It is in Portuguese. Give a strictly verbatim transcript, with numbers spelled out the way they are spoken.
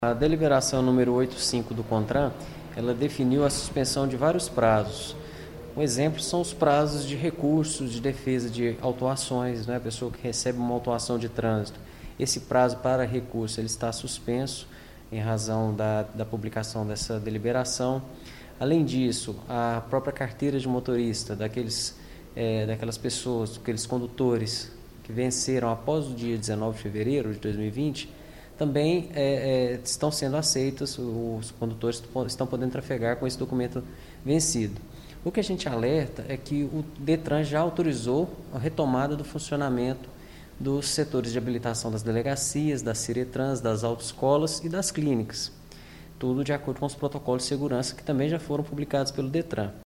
A deliberação número oitenta e cinco do CONTRAN, ela definiu a suspensão de vários prazos. Um exemplo são os prazos de recursos, de defesa de autuações, né? A pessoa que recebe uma autuação de trânsito. Esse prazo para recurso ele está suspenso em razão da, da publicação dessa deliberação. Além disso, a própria carteira de motorista daqueles, é, daquelas pessoas, aqueles condutores que venceram após o dia dezenove de fevereiro de dois mil e vinte, também é, é, estão sendo aceitos, os condutores estão podendo trafegar com esse documento vencido. O que a gente alerta é que o DETRAN já autorizou a retomada do funcionamento dos setores de habilitação das delegacias, das ciretrans, das autoescolas e das clínicas. Tudo de acordo com os protocolos de segurança que também já foram publicados pelo DETRAN.